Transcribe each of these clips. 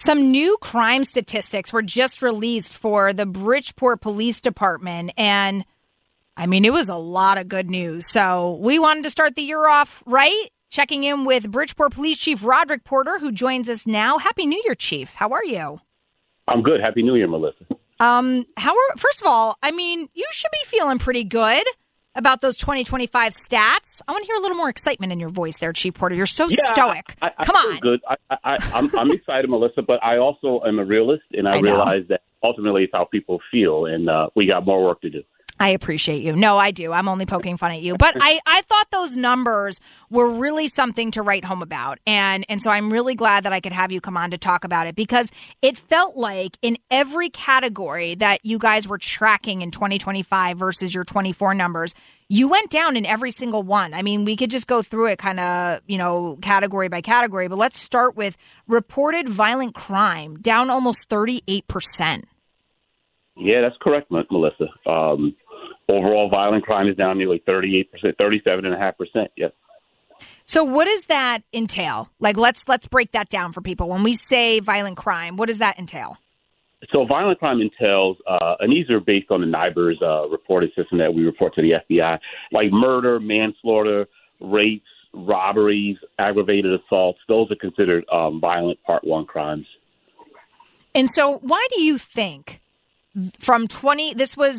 Some new crime statistics were just released for the Bridgeport Police Department, and I mean, it was a lot of good news. So we wanted to start the year off right, checking in with Bridgeport Police Chief Roderick Porter, who joins us now. Happy New Year, Chief. How are you? I'm good. Happy New Year, Melissa. First of all, I mean, you should be feeling pretty good about those 2025 stats. I want to hear a little more excitement in your voice there, Chief Porter. You're so stoic. Come on. Good. I'm excited, Melissa, but I also am a realist, and I realize that ultimately it's how people feel, and we got more work to do. I appreciate you. No, I do. I'm only poking fun at you. But I thought those numbers were really something to write home about. And so I'm really glad that I could have you come on to talk about it, because it felt like in every category that you guys were tracking in 2025 versus your 24 numbers, you went down in every single one. I mean, we could just go through it kind of, category by category. But let's start with reported violent crime, down almost 38%. Yeah, that's correct, Melissa. Overall violent crime is down nearly 38%, 37.5%. Yes. So what does that entail? Like, let's break that down for people. When we say violent crime, what does that entail? So violent crime entails, and these are based on the NIBRS reporting system that we report to the FBI, like murder, manslaughter, rapes, robberies, aggravated assaults. Those are considered violent Part 1 crimes. And so why do you think from these were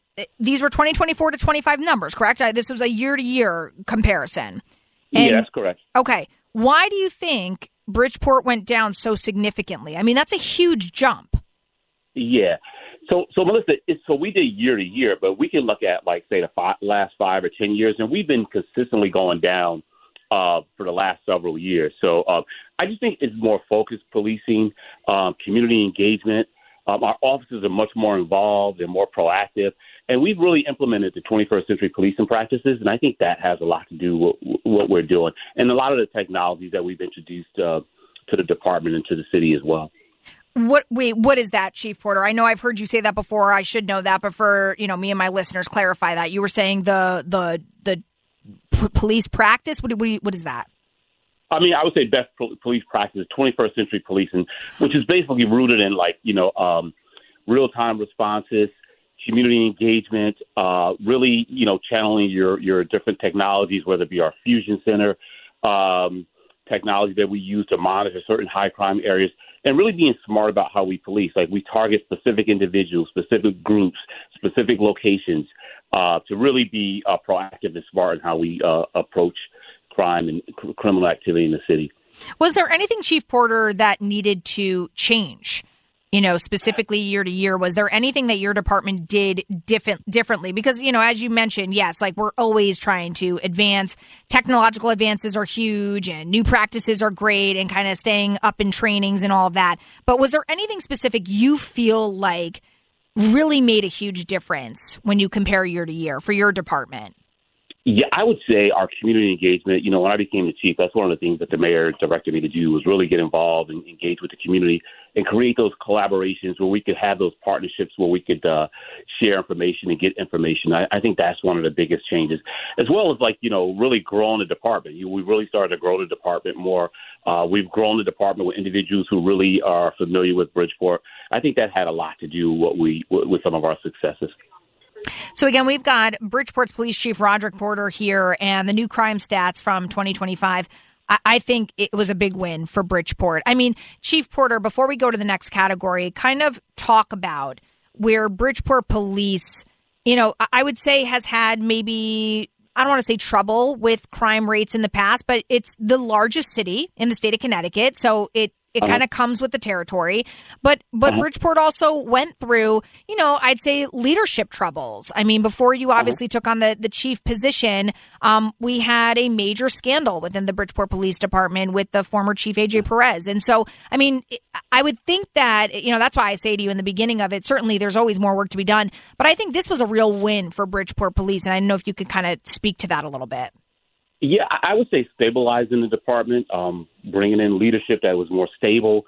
2024 to 25 numbers, correct? This was a year-to-year comparison. Yeah, that's correct. Okay. Why do you think Bridgeport went down so significantly? I mean, that's a huge jump. Yeah. So Melissa, so we did year-to-year, but we can look at, like, say, the last 5 or 10 years, and we've been consistently going down for the last several years. So I just think it's more focused policing, community engagement. Our officers are much more involved and more proactive, and we've really implemented the 21st century policing practices, and I think that has a lot to do with what we're doing and a lot of the technologies that we've introduced to the department and to the city as well. What is that, Chief Porter? I know I've heard you say that before. I should know that, but for me and my listeners, clarify that. You were saying the police practice. What is that? I mean, I would say best police practice is 21st century policing, which is basically rooted in, like, real-time responses, community engagement, really, channeling your different technologies, whether it be our fusion center, technology that we use to monitor certain high crime areas, and really being smart about how we police. Like, we target specific individuals, specific groups, specific locations, to really be proactive and smart in how we approach crime and criminal activity in the city. Was there anything, Chief Porter, that needed to change, specifically year to year? Was there anything that your department did differently? Because, as you mentioned, yes, like, we're always trying to advance. Technological advances are huge and new practices are great and kind of staying up in trainings and all of that. But was there anything specific you feel like really made a huge difference when you compare year to year for your department? Yeah, I would say our community engagement, when I became the chief, that's one of the things that the mayor directed me to do, was really get involved and engage with the community and create those collaborations where we could have those partnerships where we could share information and get information. I think that's one of the biggest changes, as well as, like, really growing the department. We really started to grow the department more. We've grown the department with individuals who really are familiar with Bridgeport. I think that had a lot to do with some of our successes. So again, we've got Bridgeport's Police Chief Roderick Porter here, and the new crime stats from 2025. I think it was a big win for Bridgeport. I mean, Chief Porter, before we go to the next category, kind of talk about where Bridgeport Police, I would say has had maybe, I don't want to say trouble with crime rates in the past, but it's the largest city in the state of Connecticut. So it kind of comes with the territory. But Bridgeport also went through, I'd say leadership troubles. I mean, before you obviously took on the chief position, we had a major scandal within the Bridgeport Police Department with the former chief, AJ Perez. And so, I mean, I would think that, that's why I say to you in the beginning of it, certainly there's always more work to be done. But I think this was a real win for Bridgeport Police. And I don't know if you could kind of speak to that a little bit. Yeah, I would say stabilizing the department, bringing in leadership that was more stable,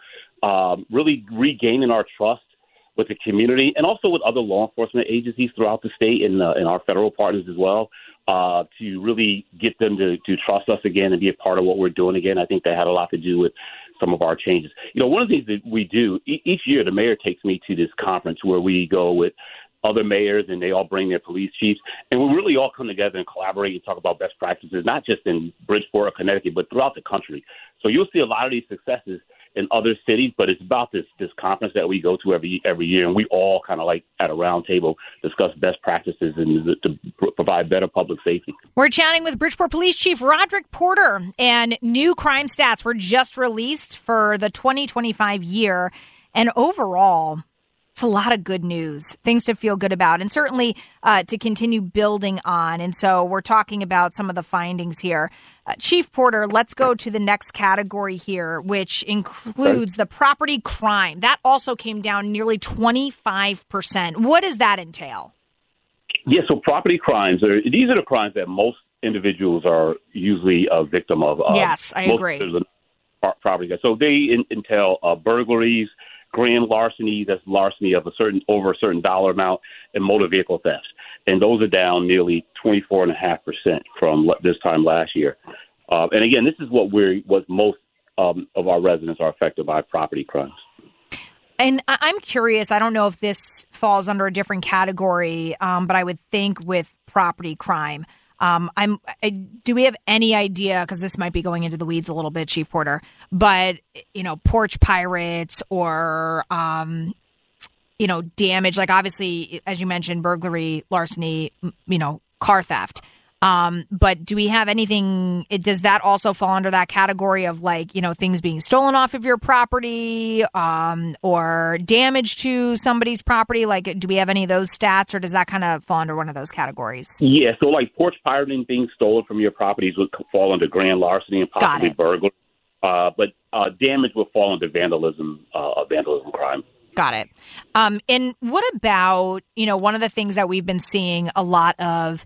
really regaining our trust with the community and also with other law enforcement agencies throughout the state and our federal partners as well, to really get them to trust us again and be a part of what we're doing again. I think that had a lot to do with some of our changes. One of the things that we do each year, the mayor takes me to this conference where we go with other mayors, and they all bring their police chiefs, and we really all come together and collaborate and talk about best practices, not just in Bridgeport or Connecticut, but throughout the country. So you'll see a lot of these successes in other cities, but it's about this conference that we go to every year, and we all kind of like at a round table discuss best practices and to provide better public safety. We're chatting with Bridgeport Police Chief Roderick Porter, and new crime stats were just released for the 2025 year, and overall, it's a lot of good news, things to feel good about, and certainly to continue building on. And so we're talking about some of the findings here. Chief Porter, let's go to the next category here, which includes the property crime. That also came down nearly 25%. What does that entail? Yeah, so property crimes, these are the crimes that most individuals are usually a victim of. Yes, I agree. Property. So they entail burglaries, grand larceny, that's larceny of over a certain dollar amount, and motor vehicle thefts. And those are down nearly 24.5% from this time last year. And again, this is what most of our residents are affected by, property crimes. And I'm curious, I don't know if this falls under a different category, but I would think with property crime, do we have any idea, because this might be going into the weeds a little bit, Chief Porter, but, porch pirates or, damage, like obviously, as you mentioned, burglary, larceny, car theft. But do we have anything, does that also fall under that category of things being stolen off of your property, or damage to somebody's property? Do we have any of those stats, or does that kind of fall under one of those categories? Yeah, so porch pirating, things stolen from your properties would fall under grand larceny and possibly burglary. But damage would fall under vandalism crime. Got it. And what about, one of the things that we've been seeing a lot of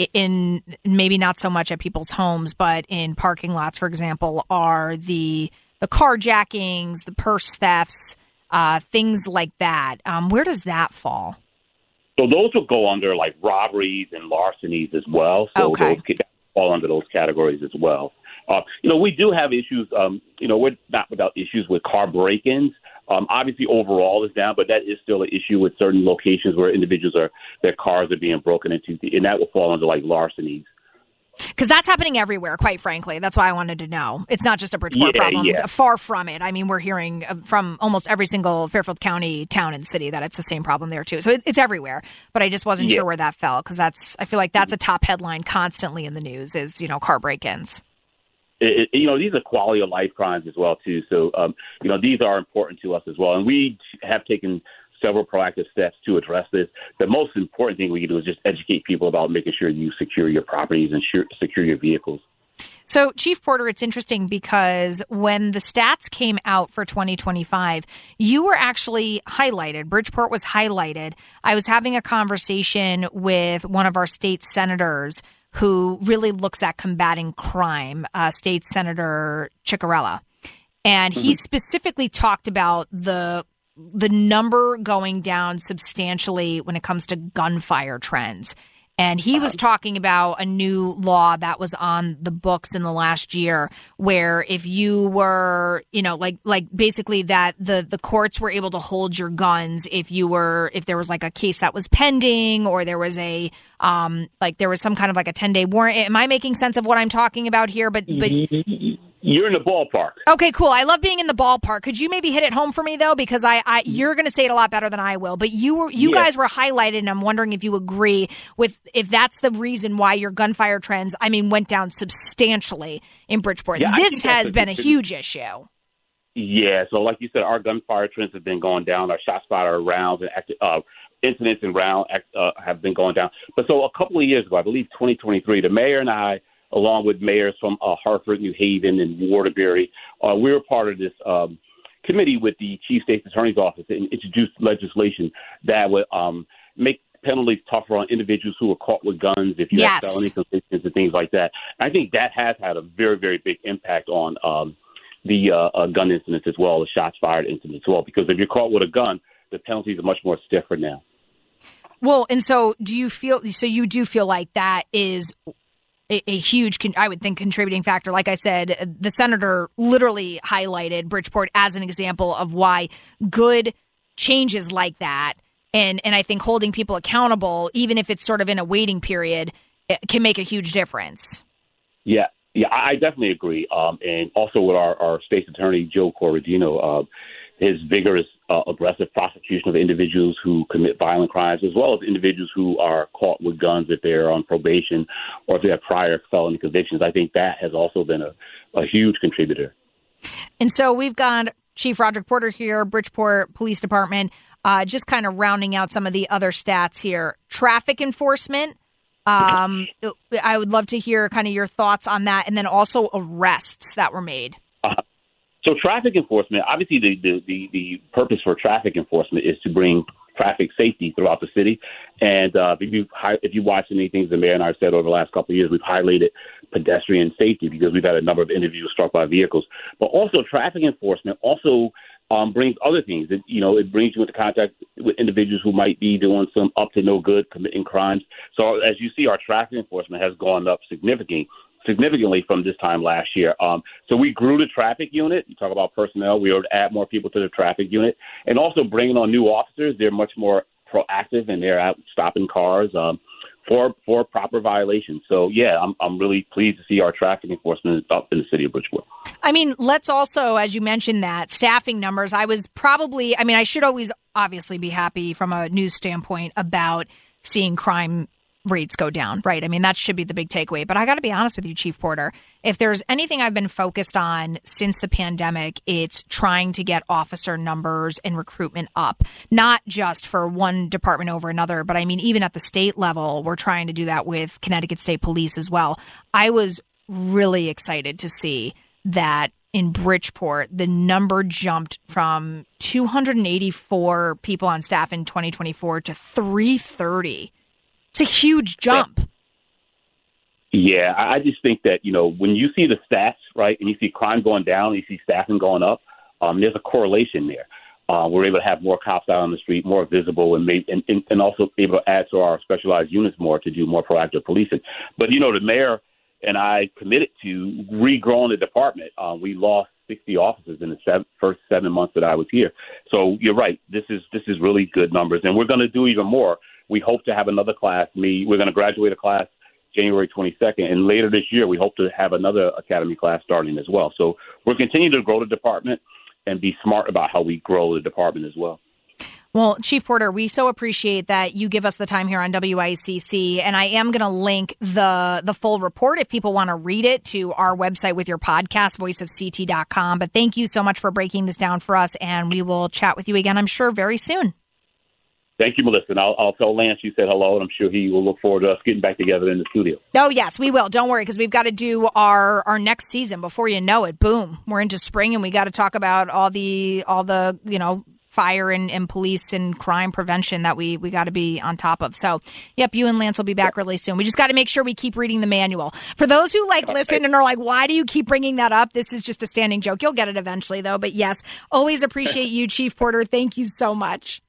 in maybe not so much at people's homes, but in parking lots, for example, are the carjackings, the purse thefts, things like that. Where does that fall? So those will go under robberies and larcenies as well. So okay. Those fall under those categories as well. We do have issues. We're not without issues with car break-ins. Obviously, overall is down, but that is still an issue with certain locations where their cars are being broken into, and that will fall under larcenies. Because that's happening everywhere, quite frankly. That's why I wanted to know. It's not just a Bridgeport problem. Yeah. Far from it. I mean, we're hearing from almost every single Fairfield County town and city that it's the same problem there, too. So it's everywhere. But I just wasn't sure where that fell, because I feel like that's a top headline constantly in the news is, car break-ins. These are quality of life crimes as well, too. So, these are important to us as well. And we have taken several proactive steps to address this. The most important thing we can do is just educate people about making sure you secure your properties and secure your vehicles. So, Chief Porter, it's interesting because when the stats came out for 2025, you were actually highlighted. Bridgeport was highlighted. I was having a conversation with one of our state senators who really looks at combating crime, State Senator Ciccarella. And he specifically talked about the number going down substantially when it comes to gunfire trends. And he was talking about a new law that was on the books in the last year where if you were, basically that the courts were able to hold your guns if there was a case that was pending or there was there was some kind of a 10-day warrant. Am I making sense of what I'm talking about here? But you're in the ballpark. Okay, cool. I love being in the ballpark. Could you maybe hit it home for me though? Because you're going to say it a lot better than I will. But you guys were highlighted, and I'm wondering if you agree with if that's the reason why your gunfire trends, went down substantially in Bridgeport. Yeah, this has been a huge issue. Yeah. So, like you said, our gunfire trends have been going down. Our shot spotter rounds and incidents and round have been going down. But so a couple of years ago, I believe 2023, the mayor and I, along with mayors from Hartford, New Haven, and Waterbury, we were part of this committee with the Chief State's Attorney's Office and introduced legislation that would make penalties tougher on individuals who are caught with guns, if you have felony convictions and things like that. I think that has had a very, very big impact on the gun incidents as well, the shots fired incidents as well, because if you're caught with a gun, the penalties are much more stiffer now. Well, and so you do feel like that is a huge, I would think, contributing factor. Like I said, the senator literally highlighted Bridgeport as an example of why good changes like that, and I think holding people accountable, even if it's sort of in a waiting period, can make a huge difference. Yeah, I definitely agree. And also with our state's attorney, Joe Corradino, his vigorous, aggressive prosecution of individuals who commit violent crimes, as well as individuals who are caught with guns if they're on probation or if they have prior felony convictions. I think that has also been a huge contributor. And so we've got Chief Roderick Porter here, Bridgeport Police Department, just kind of rounding out some of the other stats here. Traffic enforcement. I would love to hear kind of your thoughts on that, and then also arrests that were made. So traffic enforcement, obviously the purpose for traffic enforcement is to bring traffic safety throughout the city. And if you watch anything the mayor and I have said over the last couple of years, we've highlighted pedestrian safety because we've had a number of individuals struck by vehicles. But also traffic enforcement also brings other things. It brings you into contact with individuals who might be doing some up to no good, committing crimes. So as you see, our traffic enforcement has gone up significantly from this time last year. So we grew the traffic unit. You talk about personnel. We were to add more people to the traffic unit, and also bringing on new officers. They're much more proactive, and they're out stopping cars for proper violations. So, yeah, I'm really pleased to see our traffic enforcement up in the city of Bridgeport. I mean, let's also, as you mentioned, that staffing numbers, I should always obviously be happy from a news standpoint about seeing crime rates go down, right? I mean, that should be the big takeaway. But I got to be honest with you, Chief Porter, if there's anything I've been focused on since the pandemic, it's trying to get officer numbers and recruitment up, not just for one department over another, but I mean, even at the state level, we're trying to do that with Connecticut State Police as well. I was really excited to see that in Bridgeport, the number jumped from 284 people on staff in 2024 to 330. It's a huge jump. Yeah, I just think that, when you see the stats, right, and you see crime going down, you see staffing going up, there's a correlation there. We're able to have more cops out on the street, more visible, and also able to add to our specialized units more to do more proactive policing. But, the mayor and I committed to regrowing the department. We lost 60 officers in the first 7 months that I was here. So you're right. This is really good numbers, and we're going to do even more. We hope to have another class. We're going to graduate a class January 22nd, and later this year we hope to have another academy class starting as well. So we're continuing to grow the department and be smart about how we grow the department as well. Well, Chief Porter, we so appreciate that you give us the time here on WICC, and I am going to link the full report if people want to read it to our website with your podcast, voiceofct.com. But thank you so much for breaking this down for us, and we will chat with you again, I'm sure, very soon. Thank you, Melissa. And I'll tell Lance you said hello, and I'm sure he will look forward to us getting back together in the studio. Oh, yes, we will. Don't worry, because we've got to do our next season. Before you know it, boom, we're into spring, and we got to talk about all the fire and police and crime prevention that we got to be on top of. So, yep, you and Lance will be back really soon. We just got to make sure we keep reading the manual. For those who listen and are like, why do you keep bringing that up? This is just a standing joke. You'll get it eventually, though. But yes, always appreciate you, Chief Porter. Thank you so much.